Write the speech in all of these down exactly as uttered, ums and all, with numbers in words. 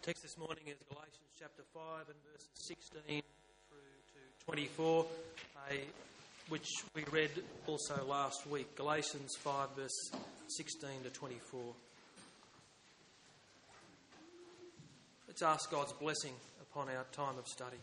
Text this morning is Galatians chapter five and verses sixteen through to twenty-four, uh, which we read also last week. Galatians five verse sixteen to twenty-four. Let's ask God's blessing upon our time of study.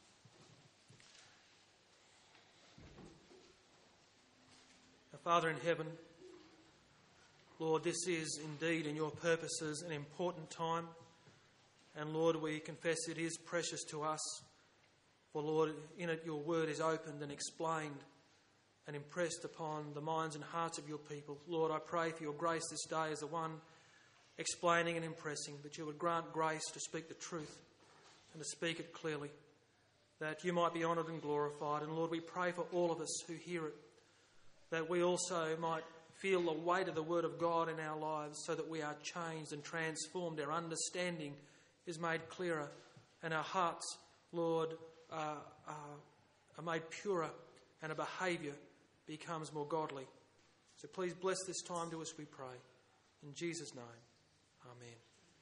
Our Father in heaven, Lord, this is indeed in your purposes an important time. And Lord, we confess it is precious to us. For Lord, in it your word is opened and explained and impressed upon the minds and hearts of your people. Lord, I pray for your grace this day as the one explaining and impressing, that you would grant grace to speak the truth and to speak it clearly, that you might be honoured and glorified. And Lord, we pray for all of us who hear it, that we also might feel the weight of the word of God in our lives, so that we are changed and transformed, our understanding is made clearer, and our hearts, Lord, are, are, are made purer, and our behaviour becomes more godly. So please bless this time to us, we pray. In Jesus' name, amen.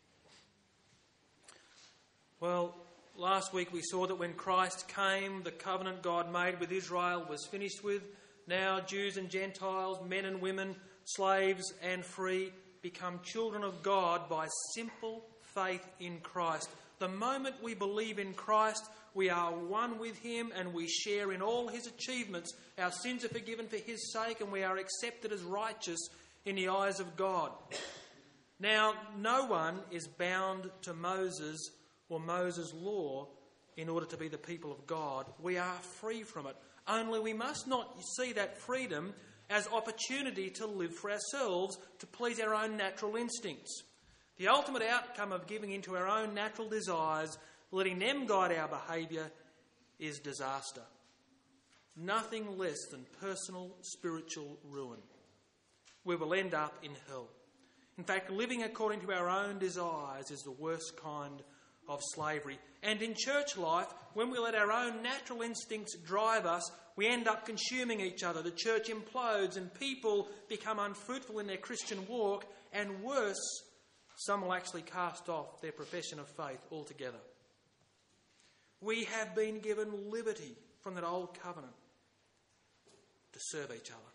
Well, last week we saw that when Christ came, the covenant God made with Israel was finished with. Now Jews and Gentiles, men and women, slaves and free, become children of God by simple faith in Christ. The moment we believe in Christ, we are one with him and we share in all his achievements. Our sins are forgiven for his sake and we are accepted as righteous in the eyes of God. Now, no one is bound to Moses or Moses' law in order to be the people of God. We are free from it. Only we must not see that freedom as opportunity to live for ourselves, to please our own natural instincts. The ultimate outcome of giving into our own natural desires, letting them guide our behaviour, is disaster. Nothing less than personal spiritual ruin. We will end up in hell. In fact, living according to our own desires is the worst kind of slavery. And in church life, when we let our own natural instincts drive us, we end up consuming each other. The church implodes and people become unfruitful in their Christian walk, and worse, some will actually cast off their profession of faith altogether. We have been given liberty from that old covenant to serve each other.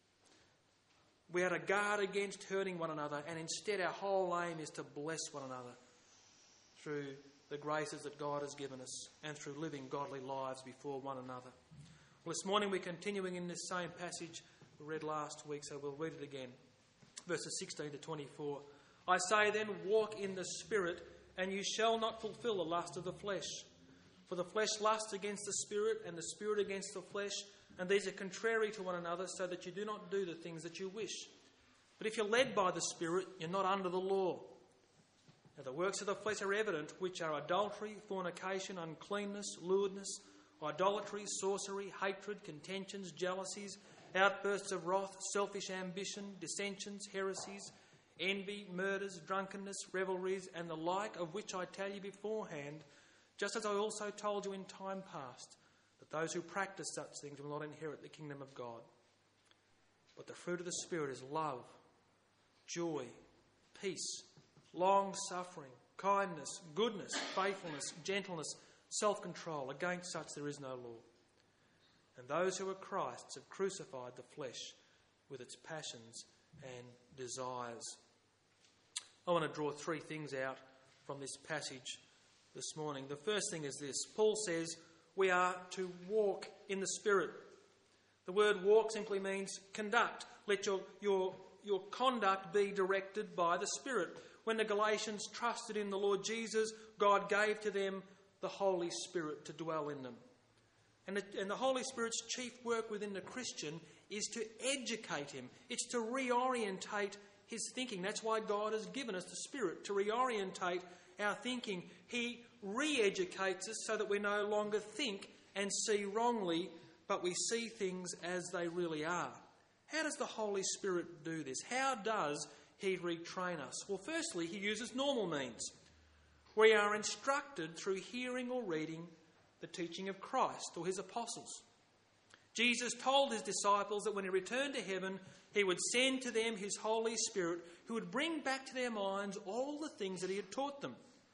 We are to guard against hurting one another, and instead our whole aim is to bless one another through the graces that God has given us and through living godly lives before one another. Well, this morning we're continuing in this same passage we read last week, so we'll read it again. Verses sixteen to twenty-four. I say then, walk in the Spirit, and you shall not fulfil the lust of the flesh. For the flesh lusts against the Spirit, and the Spirit against the flesh, and these are contrary to one another, so that you do not do the things that you wish. But if you're led by the Spirit, you're not under the law. Now the works of the flesh are evident, which are adultery, fornication, uncleanness, lewdness, idolatry, sorcery, hatred, contentions, jealousies, outbursts of wrath, selfish ambition, dissensions, heresies, envy, murders, drunkenness, revelries, and the like, of which I tell you beforehand, just as I also told you in time past, that those who practice such things will not inherit the kingdom of God. But the fruit of the Spirit is love, joy, peace, long-suffering, kindness, goodness, faithfulness, gentleness, self-control. Against such there is no law. And those who are Christ's have crucified the flesh with its passions and desires. I want to draw three things out from this passage this morning. The first thing is this. Paul says we are to walk in the Spirit. The word walk simply means conduct. Let your, your, your conduct be directed by the Spirit. When the Galatians trusted in the Lord Jesus, God gave to them the Holy Spirit to dwell in them. And the, and the Holy Spirit's chief work within the Christian is to educate him. It's to reorientate his thinking. That's why God has given us the Spirit, to reorientate our thinking. He re-educates us so that we no longer think and see wrongly, but we see things as they really are. How does the Holy Spirit do this? How does he retrain us? Well, firstly, he uses normal means. We are instructed through hearing or reading the teaching of Christ or his apostles. Jesus told his disciples that when he returned to heaven, he would send to them his Holy Spirit, who would bring back to their minds all the things that he had taught them.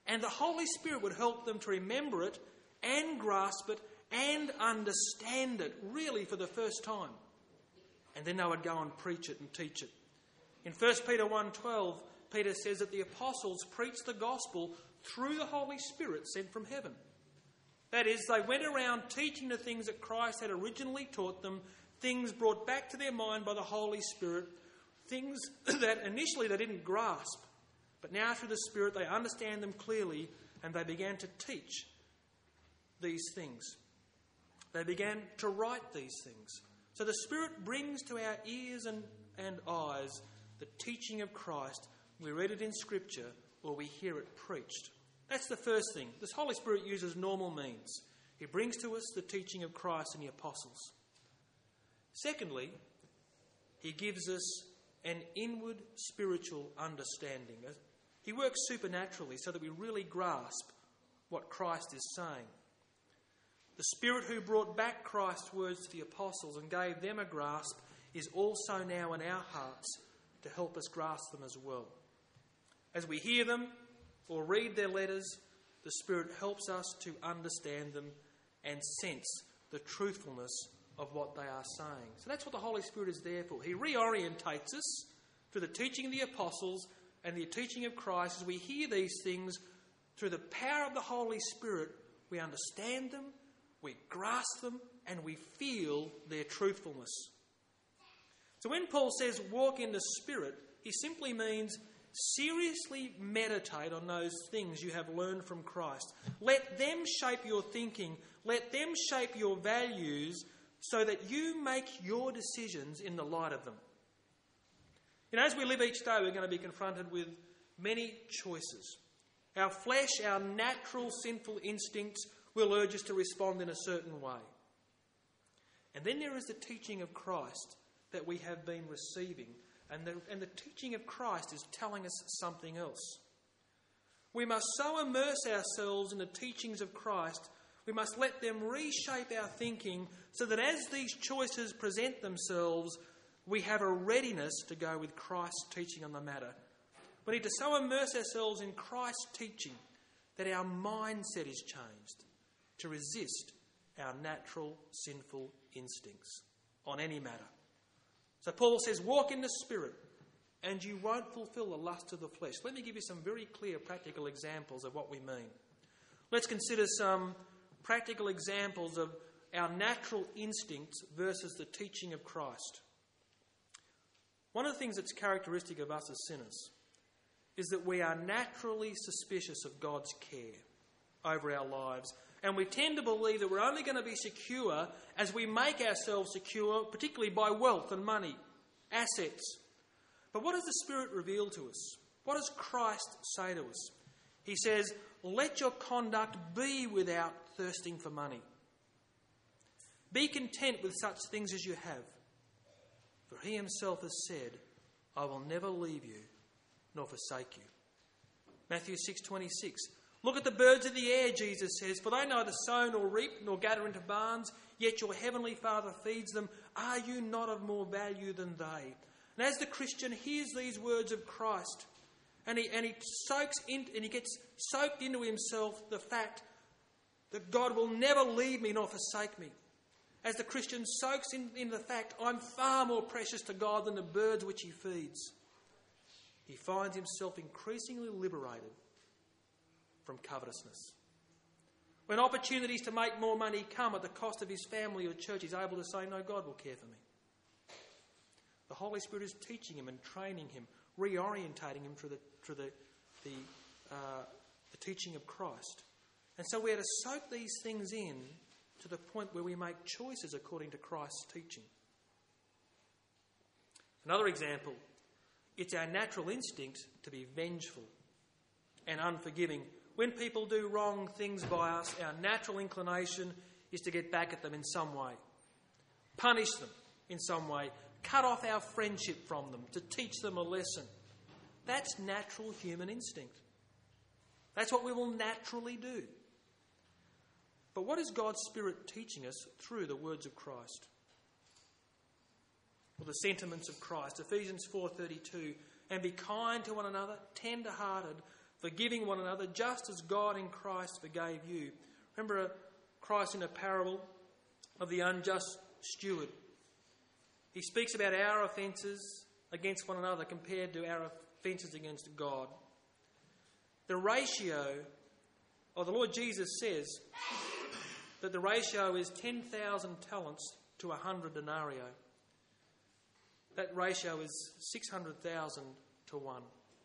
And the Holy Spirit would help them to remember it and grasp it and understand it really for the first time. And then they would go and preach it and teach it. In First Peter one twelve, Peter says that the apostles preached the gospel through the Holy Spirit sent from heaven. That is, they went around teaching the things that Christ had originally taught them, things brought back to their mind by the Holy Spirit, things that initially they didn't grasp. But now through the Spirit they understand them clearly and they began to teach these things. They began to write these things. So the Spirit brings to our ears and, and eyes the teaching of Christ. We read it in Scripture or we hear it preached. That's the first thing. This Holy Spirit uses normal means. He brings to us the teaching of Christ and the apostles. Secondly, he gives us an inward spiritual understanding. He works supernaturally so that we really grasp what Christ is saying. The Spirit who brought back Christ's words to the apostles and gave them a grasp is also now in our hearts to help us grasp them as well. As we hear them or read their letters, the Spirit helps us to understand them and sense the truthfulness of what they are saying. So that's what the Holy Spirit is there for. He reorientates us through the teaching of the apostles and the teaching of Christ. As we hear these things, through the power of the Holy Spirit, we understand them, we grasp them, and we feel their truthfulness. So when Paul says walk in the Spirit, he simply means seriously meditate on those things you have learned from Christ. Let them shape your thinking. Let them shape your values so that you make your decisions in the light of them. You know, as we live each day, we're going to be confronted with many choices. Our flesh, our natural sinful instincts will urge us to respond in a certain way. And then there is the teaching of Christ that we have been receiving. And the, and the teaching of Christ is telling us something else. We must so immerse ourselves in the teachings of Christ, we must let them reshape our thinking so that as these choices present themselves, we have a readiness to go with Christ's teaching on the matter. We need to so immerse ourselves in Christ's teaching that our mindset is changed to resist our natural sinful instincts on any matter. So Paul says, walk in the Spirit and you won't fulfill the lust of the flesh. Let me give you some very clear practical examples of what we mean. Let's consider some practical examples of our natural instincts versus the teaching of Christ. One of the things that's characteristic of us as sinners is that we are naturally suspicious of God's care over our lives. And we tend to believe that we're only going to be secure as we make ourselves secure, particularly by wealth and money, assets. But what does the Spirit reveal to us? What does Christ say to us? He says, let your conduct be without thirsting for money. Be content with such things as you have. For he himself has said, I will never leave you nor forsake you. Matthew six twenty-six. Look at the birds of the air, Jesus says, for they neither sow nor reap nor gather into barns, yet your heavenly Father feeds them. Are you not of more value than they? And as the Christian hears these words of Christ, and he, and he soaks in, and he gets soaked into himself the fact that God will never leave me nor forsake me. As the Christian soaks in, in the fact, I'm far more precious to God than the birds which he feeds. He finds himself increasingly liberated from covetousness. When opportunities to make more money come at the cost of his family or church, he's able to say, no, God will care for me. The Holy Spirit is teaching him and training him, reorientating him through the, through the, the, uh, the teaching of Christ. And so we are to soak these things in to the point where we make choices according to Christ's teaching. Another example, it's our natural instinct to be vengeful and unforgiving. When people do wrong things by us, our natural inclination is to get back at them in some way, punish them in some way, cut off our friendship from them, to teach them a lesson. That's natural human instinct. That's what we will naturally do. But what is God's Spirit teaching us through the words of Christ? Well, the sentiments of Christ. Ephesians four thirty-two, and be kind to one another, tender-hearted, forgiving one another just as God in Christ forgave you. Remember Christ in a parable of the unjust steward. He speaks about our offences against one another compared to our offences against God. The ratio, or the Lord Jesus says that the ratio is ten thousand talents to one hundred denarii. That ratio is six hundred thousand to one.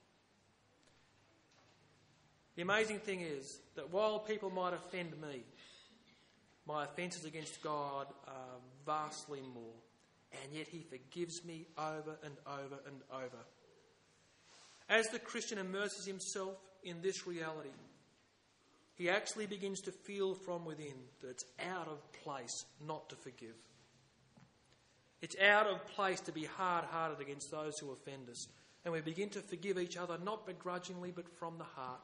The amazing thing is that while people might offend me, my offences against God are vastly more, and yet he forgives me over and over and over. As the Christian immerses himself in this reality, he actually begins to feel from within that it's out of place not to forgive. It's out of place to be hard-hearted against those who offend us, and we begin to forgive each other not begrudgingly but from the heart.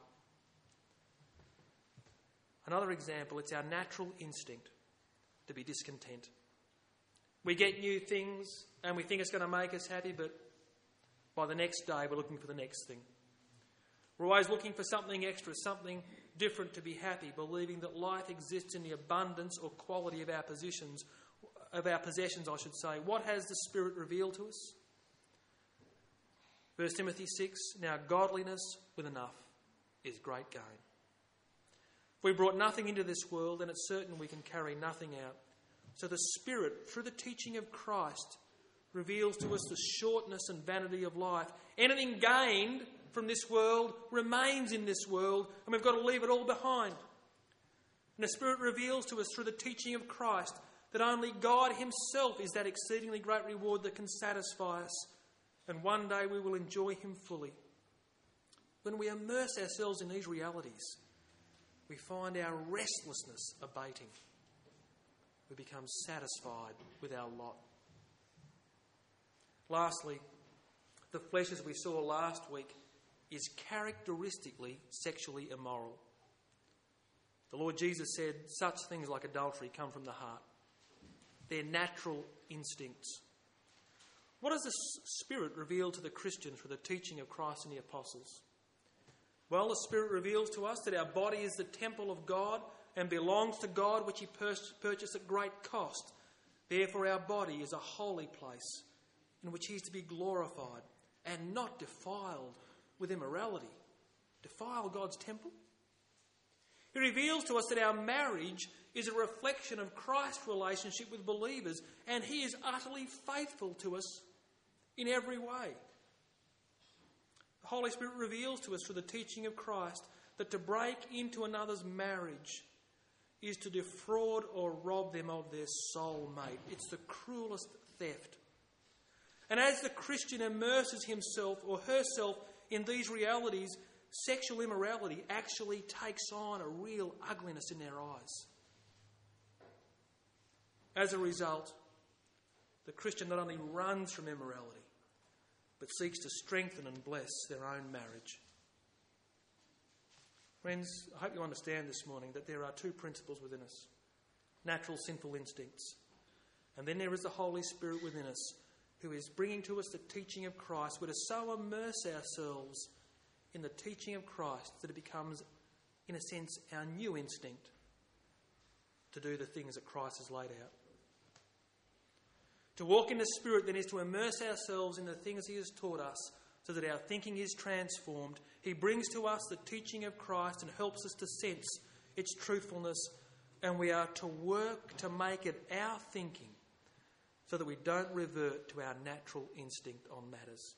Another example, it's our natural instinct to be discontent. We get new things and we think it's going to make us happy, but by the next day we're looking for the next thing. We're always looking for something extra, something different to be happy, believing that life exists in the abundance or quality of our positions, of our possessions, I should say. What has the Spirit revealed to us? First Timothy six, now godliness with enough is great gain. We brought nothing into this world, and it's certain we can carry nothing out. So the Spirit, through the teaching of Christ, reveals to us the shortness and vanity of life. Anything gained from this world remains in this world, and we've got to leave it all behind. And the Spirit reveals to us through the teaching of Christ that only God himself is that exceedingly great reward that can satisfy us, and one day we will enjoy him fully. When we immerse ourselves in these realities, we find our restlessness abating. We become satisfied with our lot. Lastly, the flesh, as we saw last week, is characteristically sexually immoral. The Lord Jesus said such things like adultery come from the heart. They're natural instincts. What does the Spirit reveal to the Christian through the teaching of Christ and the apostles? Well, the Spirit reveals to us that our body is the temple of God and belongs to God, which he purchased at great cost. Therefore, our body is a holy place in which he is to be glorified and not defiled with immorality. Defile God's temple? He reveals to us that our marriage is a reflection of Christ's relationship with believers, and he is utterly faithful to us in every way. The Holy Spirit reveals to us through the teaching of Christ that to break into another's marriage is to defraud or rob them of their soul mate. It's the cruelest theft. And as the Christian immerses himself or herself in these realities, sexual immorality actually takes on a real ugliness in their eyes. As a result, the Christian not only runs from immorality, but seeks to strengthen and bless their own marriage. Friends, I hope you understand this morning that there are two principles within us. Natural sinful instincts. And then there is the Holy Spirit within us who is bringing to us the teaching of Christ. We're to so immerse ourselves in the teaching of Christ that it becomes, in a sense, our new instinct to do the things that Christ has laid out. To walk in the Spirit then is to immerse ourselves in the things he has taught us so that our thinking is transformed. He brings to us the teaching of Christ and helps us to sense its truthfulness, and we are to work to make it our thinking so that we don't revert to our natural instinct on matters.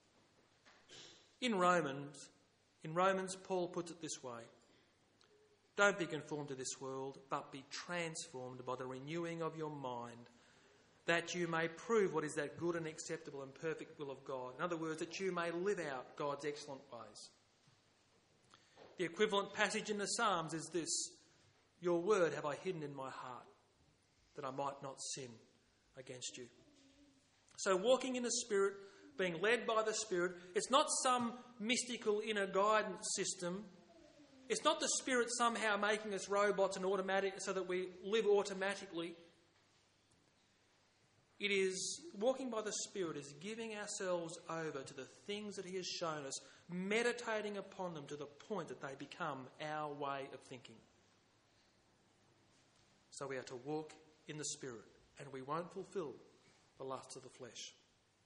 In Romans, in Romans, Paul puts it this way: don't be conformed to this world, but be transformed by the renewing of your mind, that you may prove what is that good and acceptable and perfect will of God. In other words, that you may live out God's excellent ways. The equivalent passage in the Psalms is this: your word have I hidden in my heart, that I might not sin against you. So walking in the Spirit, being led by the Spirit, it's not some mystical inner guidance system. It's not the Spirit somehow making us robots and automatic so that we live automatically. It is walking by the Spirit is giving ourselves over to the things that he has shown us, meditating upon them to the point that they become our way of thinking. So we are to walk in the Spirit, and we won't fulfil the lusts of the flesh.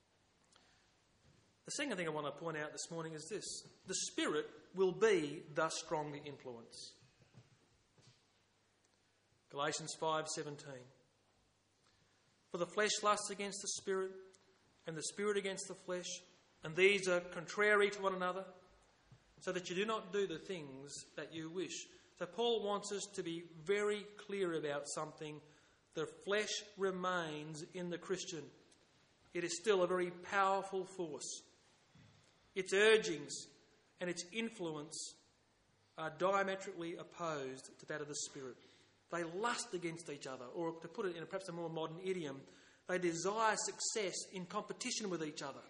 The second thing I want to point out this morning is this. The Spirit will be the stronger influence. Galatians five seventeen. For the flesh lusts against the Spirit, and the Spirit against the flesh, and these are contrary to one another, so that you do not do the things that you wish. So Paul wants us to be very clear about something. The flesh remains in the Christian. It is still a very powerful force. Its urgings and its influence are diametrically opposed to that of the Spirit. They lust against each other, or to put it in perhaps a more modern idiom, they desire success in competition with each other.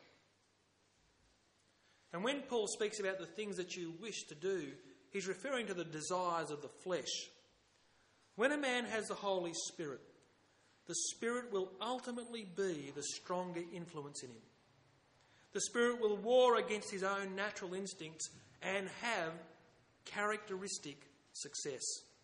And when Paul speaks about the things that you wish to do, he's referring to the desires of the flesh. When a man has the Holy Spirit, the Spirit will ultimately be the stronger influence in him. The Spirit will war against his own natural instincts and have characteristic success.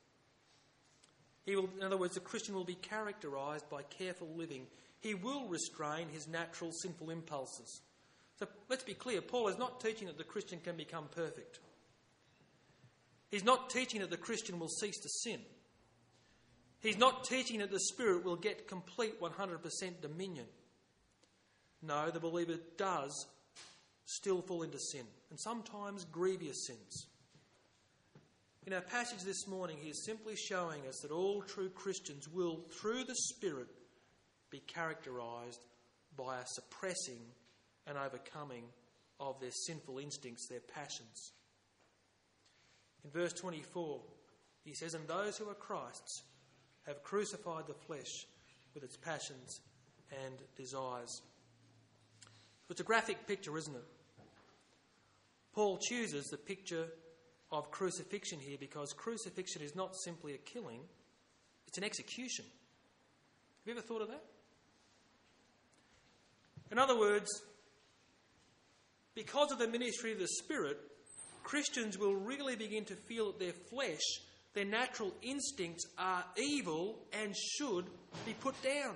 He will, in other words, the Christian will be characterised by careful living. He will restrain his natural sinful impulses. So let's be clear, Paul is not teaching that the Christian can become perfect. He's not teaching that the Christian will cease to sin. He's not teaching that the Spirit will get complete one hundred percent dominion. No, the believer does still fall into sin, and sometimes grievous sins. In our passage this morning, he is simply showing us that all true Christians will, through the Spirit, be characterised by a suppressing and overcoming of their sinful instincts, their passions. In verse twenty-four, he says, "And those who are Christ's have crucified the flesh with its passions and desires." It's a graphic picture, isn't it? Paul chooses the picture of crucifixion here because crucifixion is not simply a killing, it's an execution. Have you ever thought of that? In other words, because of the ministry of the Spirit, Christians will really begin to feel that their flesh, their natural instincts are evil and should be put down.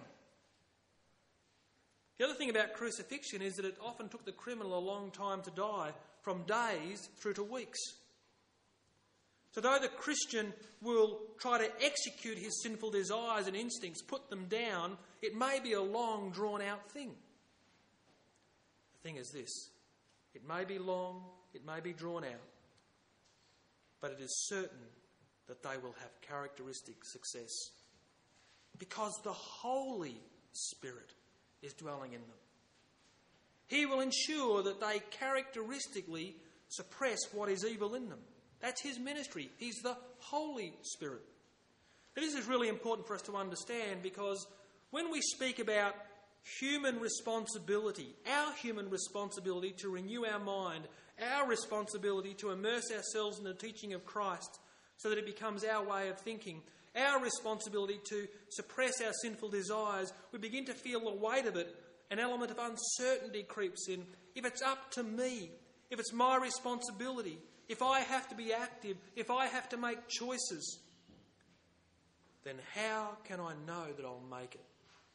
The other thing about crucifixion is that it often took the criminal a long time to die, from days through to weeks. So though the Christian will try to execute his sinful desires and instincts, put them down, it may be a long, drawn-out thing. The thing is this: it may be long, it may be drawn out, but it is certain that they will have characteristic success because the Holy Spirit is dwelling in them. He will ensure that they characteristically suppress what is evil in them. That's his ministry. He's the Holy Spirit. Now, this is really important for us to understand, because when we speak about human responsibility, our human responsibility to renew our mind, our responsibility to immerse ourselves in the teaching of Christ so that it becomes our way of thinking, our responsibility to suppress our sinful desires, we begin to feel the weight of it. An element of uncertainty creeps in. If it's up to me, if it's my responsibility, if I have to be active, if I have to make choices, then how can I know that I'll make it?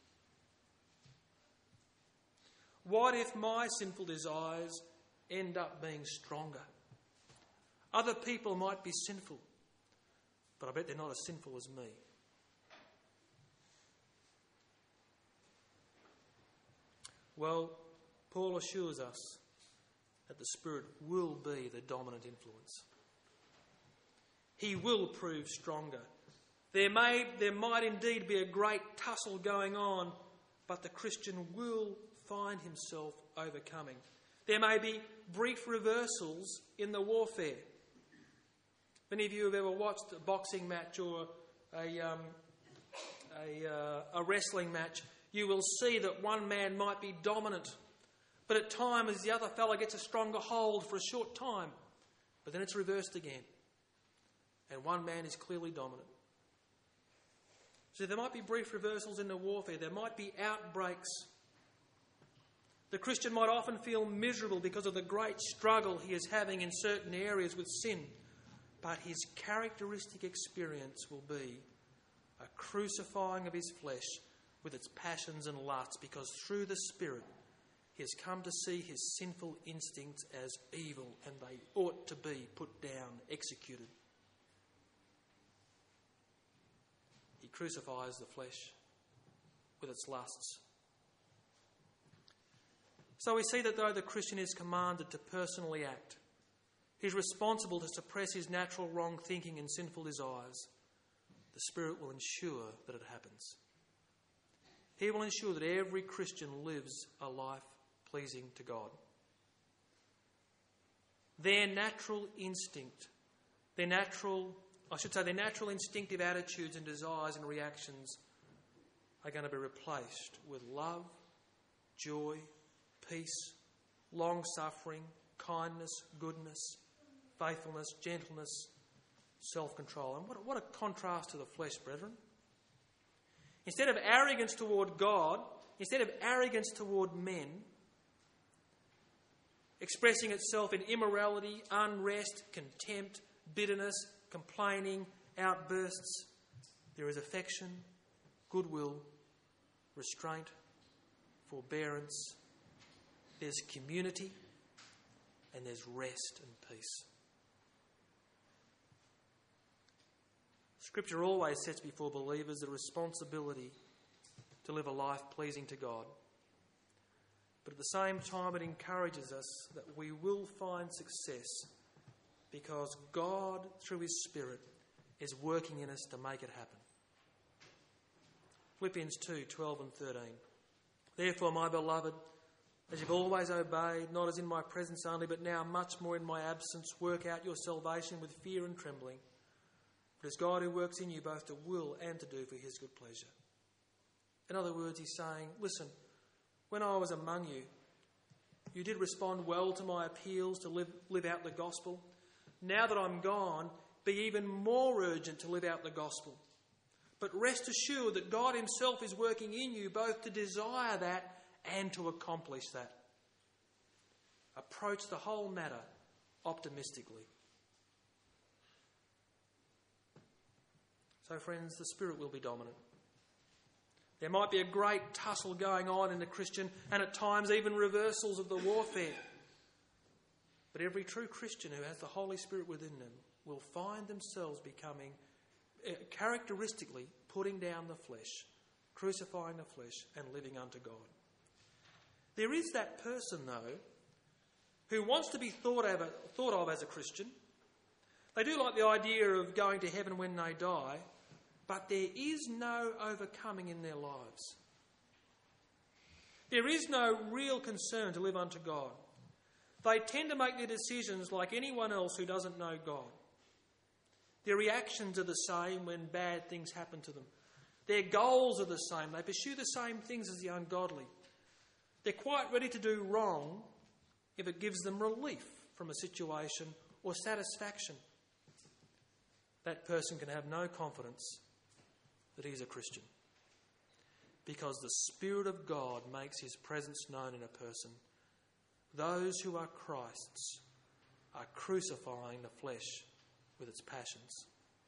What if my sinful desires end up being stronger? Other people might be sinful, but I bet they're not as sinful as me. Well, Paul assures us that the Spirit will be the dominant influence. He will prove stronger. There may, there might indeed be a great tussle going on, but the Christian will find himself overcoming. There may be brief reversals in the warfare. Many of you have ever watched a boxing match or a, um, a, uh, a wrestling match. You will see that one man might be dominant, but at times the other fellow gets a stronger hold for a short time, but then it's reversed again, and one man is clearly dominant. So there might be brief reversals in the warfare. There might be outbreaks. The Christian might often feel miserable because of the great struggle he is having in certain areas with sin. But his characteristic experience will be a crucifying of his flesh with its passions and lusts, because through the Spirit he has come to see his sinful instincts as evil, and they ought to be put down, executed. He crucifies the flesh with its lusts. So we see that though the Christian is commanded to personally act, he's responsible to suppress his natural wrong thinking and sinful desires, the Spirit will ensure that it happens. He will ensure that every Christian lives a life pleasing to God. Their natural instinct, their natural, I should say, their natural instinctive attitudes and desires and reactions are going to be replaced with love, joy, peace, long-suffering, kindness, goodness, faithfulness, gentleness, self-control. And what, what a contrast to the flesh, brethren. Instead of arrogance toward God, instead of arrogance toward men, expressing itself in immorality, unrest, contempt, bitterness, complaining, outbursts, there is affection, goodwill, restraint, forbearance, there's community, and there's rest and peace. Scripture always sets before believers the responsibility to live a life pleasing to God. But at the same time, it encourages us that we will find success because God, through his Spirit, is working in us to make it happen. Philippians two, twelve and thirteen. Therefore, my beloved, as you've always obeyed, not as in my presence only, but now much more in my absence, work out your salvation with fear and trembling. For it's God who works in you both to will and to do for his good pleasure. In other words, he's saying, listen, when I was among you, you did respond well to my appeals to live, live out the gospel. Now that I'm gone, be even more urgent to live out the gospel. But rest assured that God himself is working in you both to desire that and to accomplish that. Approach the whole matter optimistically. So friends, the Spirit will be dominant. There might be a great tussle going on in the Christian, and at times even reversals of the warfare. But every true Christian who has the Holy Spirit within them will find themselves becoming, uh, characteristically, putting down the flesh, crucifying the flesh, and living unto God. There is that person, though, who wants to be thought of, thought of as a Christian. They do like the idea of going to heaven when they die, but there is no overcoming in their lives. There is no real concern to live unto God. They tend to make their decisions like anyone else who doesn't know God. Their reactions are the same when bad things happen to them. Their goals are the same. They pursue the same things as the ungodly. They're quite ready to do wrong if it gives them relief from a situation or satisfaction. That person can have no confidence that he's a Christian, because the Spirit of God makes his presence known in a person. Those who are Christ's are crucifying the flesh with its passions.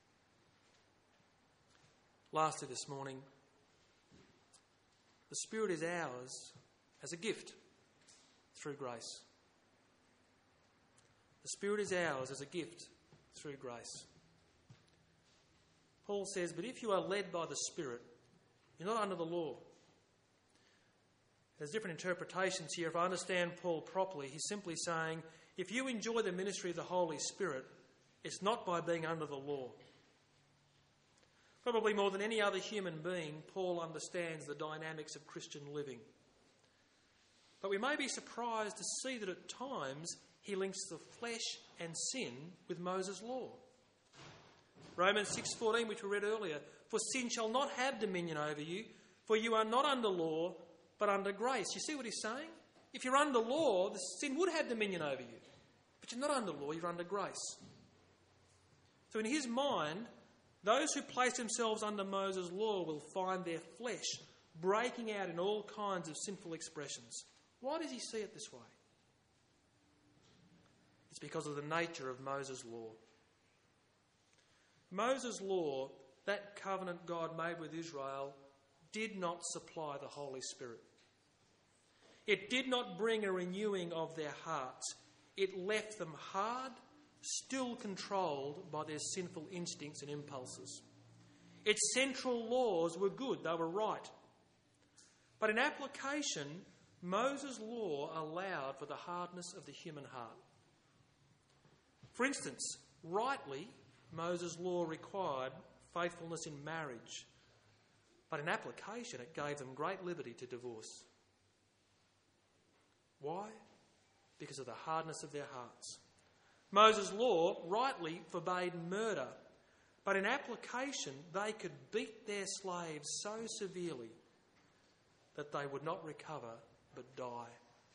Lastly this morning, the Spirit is ours as a gift through grace. The Spirit is ours as a gift through grace. Paul says, but if you are led by the Spirit, you're not under the law. There's different interpretations here. If I understand Paul properly, he's simply saying, if you enjoy the ministry of the Holy Spirit, it's not by being under the law. Probably more than any other human being, Paul understands the dynamics of Christian living. But we may be surprised to see that at times he links the flesh and sin with Moses' law. Romans six fourteen, which we read earlier, for sin shall not have dominion over you, for you are not under law, but under grace. You see what he's saying? If you're under law, the sin would have dominion over you. But you're not under law, you're under grace. So in his mind, Those who place themselves under Moses' law will find their flesh breaking out in all kinds of sinful expressions. Why does he see it this way? It's because of the nature of Moses' law. Moses' law, that covenant God made with Israel, did not supply the Holy Spirit. It did not bring a renewing of their hearts. It left them hard, still controlled by their sinful instincts and impulses. Its central laws were good, they were right. But in application, Moses' law allowed for the hardness of the human heart. For instance, rightly, Moses' law required faithfulness in marriage, but in application it gave them great liberty to divorce. Why? Because of the hardness of their hearts. Moses' law rightly forbade murder, but in application they could beat their slaves so severely that they would not recover but die.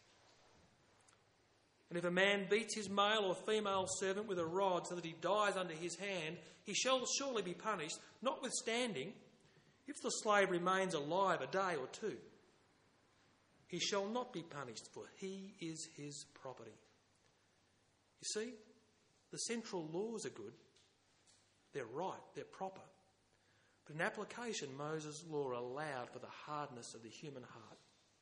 And if a man beats his male or female servant with a rod so that he dies under his hand, he shall surely be punished, notwithstanding, if the slave remains alive a day or two, he shall not be punished, for he is his property. You see, the central laws are good. They're right, they're proper. But in application, Moses' law allowed for the hardness of the human heart.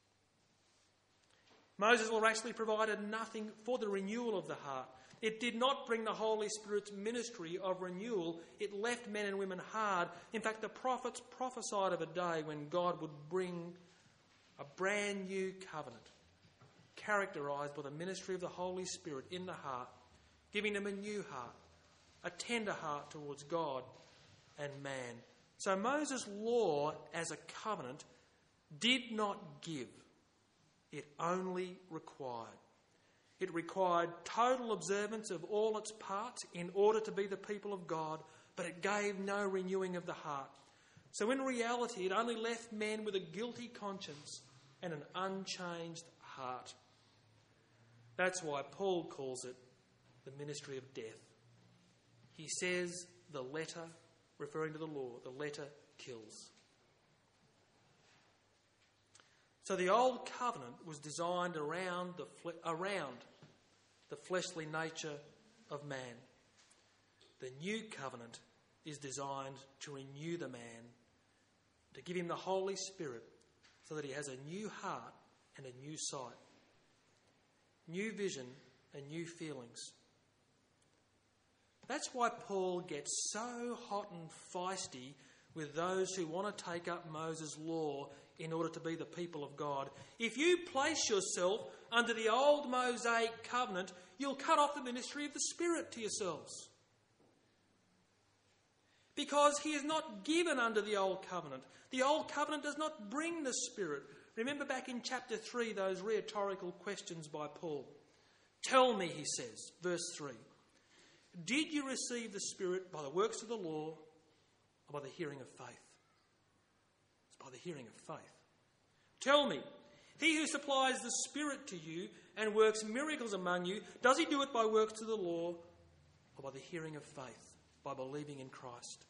Moses' law actually provided nothing for the renewal of the heart. It did not bring the Holy Spirit's ministry of renewal. It left men and women hard. In fact, the prophets prophesied of a day when God would bring a brand new covenant, characterised by the ministry of the Holy Spirit in the heart, giving them a new heart, a tender heart towards God and man. So Moses' law as a covenant did not give, it only required. It required total observance of all its parts in order to be the people of God, but it gave no renewing of the heart. So in reality, it only left men with a guilty conscience and an unchanged heart. That's why Paul calls it the ministry of death. He says the letter, referring to the law, the letter kills. So the old covenant was designed around the fle- around the fleshly nature of man. The new covenant is designed to renew the man, to give him the Holy Spirit so that he has a new heart and a new sight, new vision and new feelings. That's why Paul gets so hot and feisty with those who want to take up Moses' law in order to be the people of God. If you place yourself under the old Mosaic covenant, you'll cut off the ministry of the Spirit to yourselves. Because he is not given under the old covenant. The old covenant does not bring the Spirit. Remember back in chapter three, those rhetorical questions by Paul. Tell me, he says, verse three, did you receive the Spirit by the works of the law or by the hearing of faith? It's by the hearing of faith. Tell me, he who supplies the Spirit to you and works miracles among you, does he do it by works of the law or by the hearing of faith, by believing in Christ?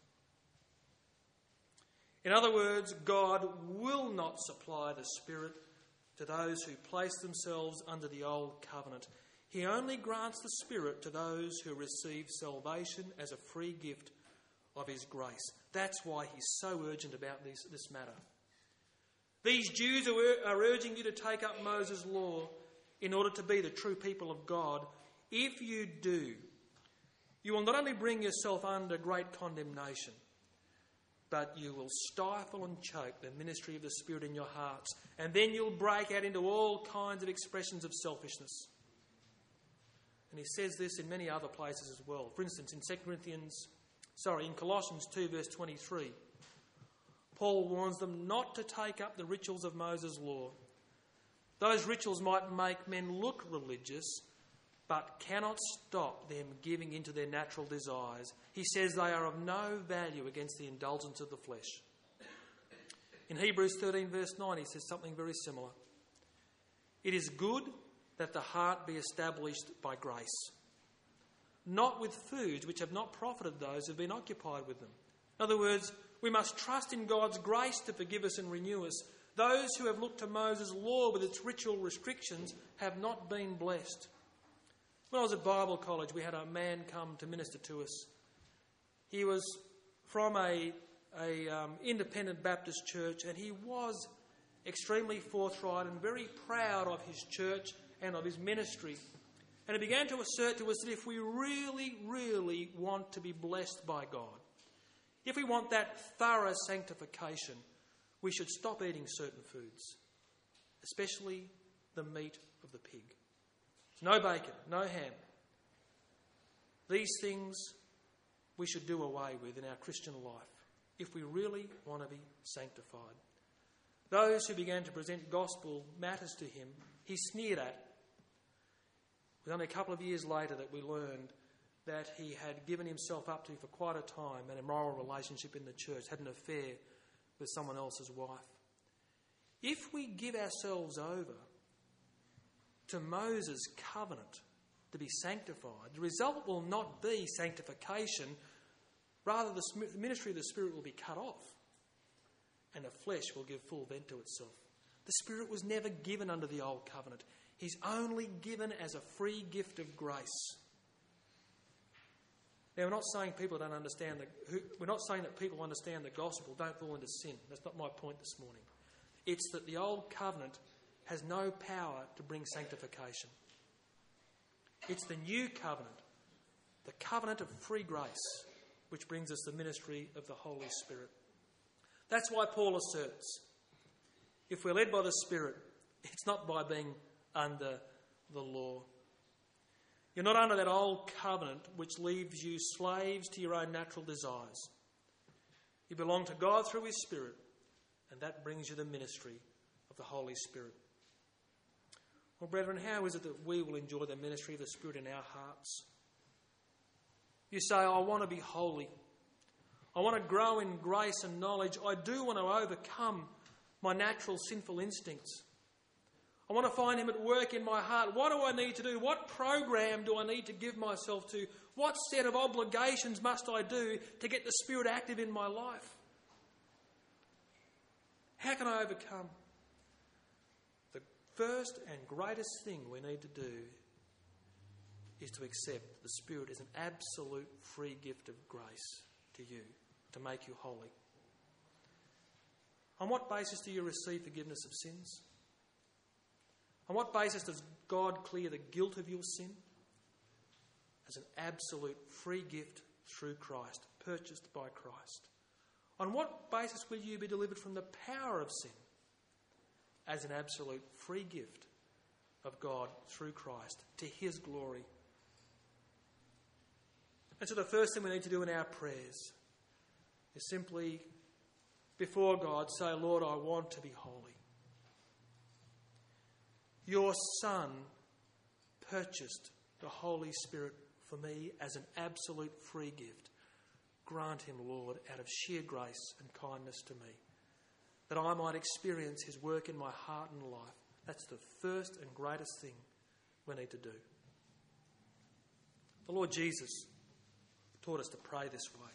In other words, God will not supply the Spirit to those who place themselves under the old covenant. He only grants the Spirit to those who receive salvation as a free gift of his grace. That's why he's so urgent about this, this matter. These Jews are, are urging you to take up Moses' law in order to be the true people of God. If you do, you will not only bring yourself under great condemnation, but you will stifle and choke the ministry of the Spirit in your hearts, and then you'll break out into all kinds of expressions of selfishness. And he says this in many other places as well. For instance, in Second Corinthians, sorry, in Colossians two, verse twenty-three, Paul warns them not to take up the rituals of Moses' law. Those rituals might make men look religious, but cannot stop them giving into their natural desires. He says they are of no value against the indulgence of the flesh. In Hebrews thirteen, verse nine, he says something very similar. It is good that the heart be established by grace, not with foods which have not profited those who have been occupied with them. In other words, we must trust in God's grace to forgive us and renew us. Those who have looked to Moses' law with its ritual restrictions have not been blessed. When I was at Bible college, we had a man come to minister to us. He was from a, a um, independent Baptist church, and he was extremely forthright and very proud of his church and of his ministry. And he began to assert to us that if we really, really want to be blessed by God, if we want that thorough sanctification, we should stop eating certain foods, especially the meat of the pig. No bacon, no ham. These things we should do away with in our Christian life if we really want to be sanctified. Those who began to present gospel matters to him, he sneered at. It was only a couple of years later that we learned that he had given himself up to for quite a time an immoral relationship in the church, had an affair with someone else's wife. If we give ourselves over to Moses' covenant to be sanctified, the result will not be sanctification. Rather, the ministry of the Spirit will be cut off and the flesh will give full vent to itself. The Spirit was never given under the old covenant. He's only given as a free gift of grace. Now, we're not saying people don't understand the. We're not saying that people understand the gospel don't fall into sin. That's not my point this morning. It's that the old covenant has no power to bring sanctification. It's the new covenant, the covenant of free grace, which brings us the ministry of the Holy Spirit. That's why Paul asserts, if we're led by the Spirit, it's not by being under the law. You're not under that old covenant which leaves you slaves to your own natural desires. You belong to God through his Spirit, and that brings you the ministry of the Holy Spirit. Well, brethren, how is it that we will enjoy the ministry of the Spirit in our hearts? You say, I want to be holy. I want to grow in grace and knowledge. I do want to overcome my natural sinful instincts. I want to find him at work in my heart. What do I need to do? What program do I need to give myself to? What set of obligations must I do to get the Spirit active in my life? How can I overcome? The first and greatest thing we need to do is to accept the Spirit as an absolute free gift of grace to you, to make you holy. On what basis do you receive forgiveness of sins? On what basis does God clear the guilt of your sin? As an absolute free gift through Christ, purchased by Christ. On what basis will you be delivered from the power of sin? As an absolute free gift of God through Christ, to his glory. And so the first thing we need to do in our prayers is simply, before God, say, Lord, I want to be holy. Your Son purchased the Holy Spirit for me as an absolute free gift. Grant him, Lord, out of sheer grace and kindness to me, that I might experience his work in my heart and life. That's the first and greatest thing we need to do. The Lord Jesus taught us to pray this way.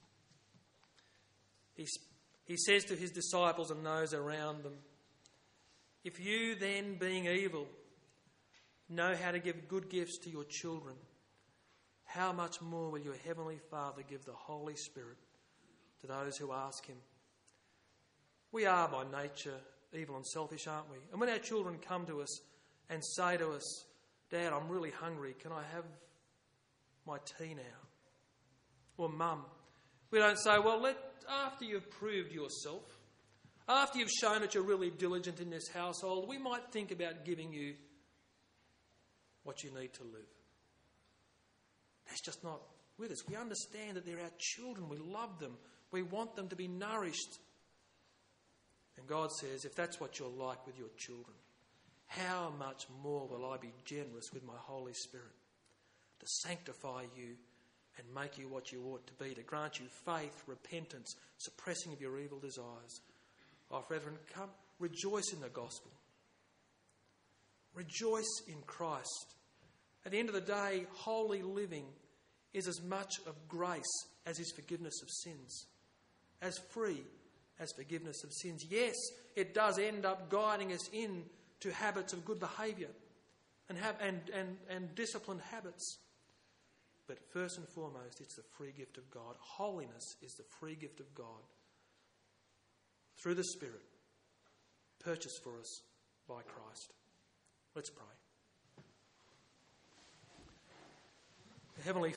He, he says to his disciples and those around them, if you then, being evil, know how to give good gifts to your children, how much more will your heavenly Father give the Holy Spirit to those who ask him? We are by nature evil and selfish, aren't we? And when our children come to us and say to us, Dad, I'm really hungry, can I have my tea now? Or Mum, we don't say, well, let after you've proved yourself, after you've shown that you're really diligent in this household, we might think about giving you what you need to live. That's just not with us. We understand that they're our children. We love them. We want them to be nourished. And God says, if that's what you're like with your children, how much more will I be generous with my Holy Spirit to sanctify you and make you what you ought to be, to grant you faith, repentance, suppressing of your evil desires. Oh, brethren, come, rejoice in the gospel. Rejoice in Christ. At the end of the day, holy living is as much of grace as is forgiveness of sins. as free as forgiveness of sins. Yes, it does end up guiding us in to habits of good behaviour and, have, and, and, and disciplined habits. But first and foremost, it's the free gift of God. Holiness is the free gift of God through the Spirit, purchased for us by Christ. Let's pray. Heavenly